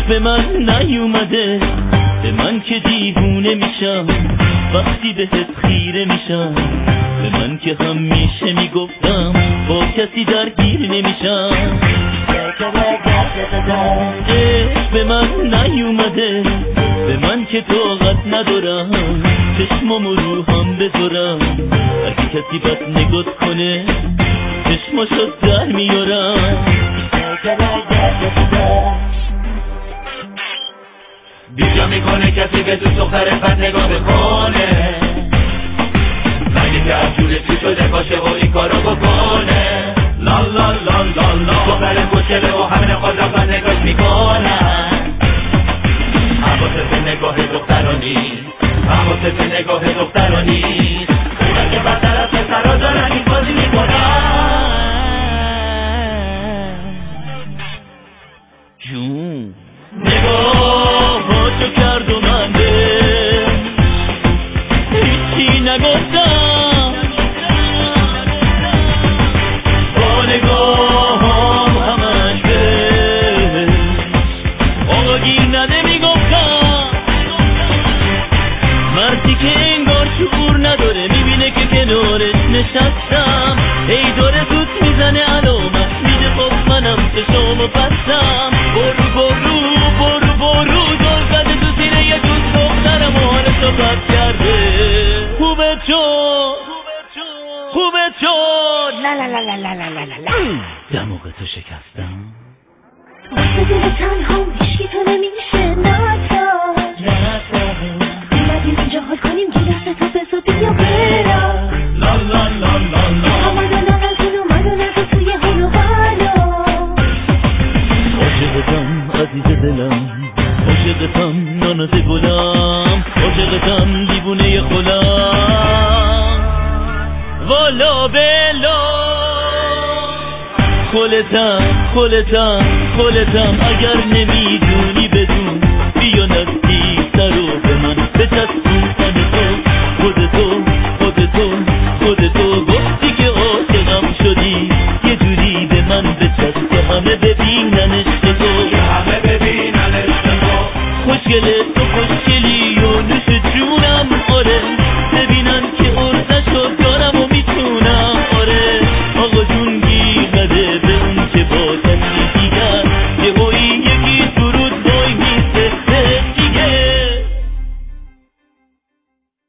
به من نیومده، به من که دیوونه میشم وقتی بهت خیره میشم، به من که همیشه میگفتم با کسی درگیر نمیشم. عشق به من نیومده، به من که طاقت ندارم چشمم و روحم بذارم، اگه کسی بد نگات کنه چشماشو در میارم. بیجا میکنه کسی به دوست دختر بد نگاه بکنه، مگه که از جور چی شده باشه و این کارو بکنه. لا لا لا لا لا دختر خوشگله و همین خود را بد نگاش میکنن. حواست به نگاه دخترانی، حواست به نگاه دخترانی، اونا که بدتر از پسرا دارن این بازی میکنن. جون نگاهاشو کرد و من به هیچی نگفتم، با نگاهم همش به آگی نده میگفتم. مردی که انگار شعور نداره میبینه که کنارش نشستم، ای داره زود میزنه علامت میده خب منم چشامو بستم. برو برو برو برو دل زده تو سینه یه دوست دخترم و حالشو بد کرده. خوبه چون خوبه چون لا لا لا لا لا لا لا لا دماغ تو شکستم. واسه دل تنها هیچکی تو نمیشه اومدیم اینجا حال کنیم که دست تو بزا بیا برم. لا لا لا لا لا آمدن نقل اومدن از توی حال و بالا. عاشقتم عزیز دلم، عاشقتم ناز گلم، عاشقتم دیوونه خلم. والا بلا خلتم اگر نمیدونی بدون بیا نزدیکتر و به من بچسبون تن تو. خودتو گفتی که عاشقم شدی، یه جوری به من بچسب که همه ببینن عشق تو، همه ببینن عشق تو. خوشگله تو خوشگلی